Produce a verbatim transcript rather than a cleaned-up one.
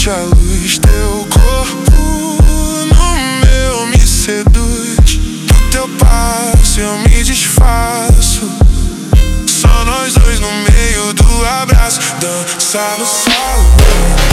acende a luz. Teu corpo no meu me seduz. Do teu passo eu me desfaço. Só nós dois no meio do abraço. Dançar no salão.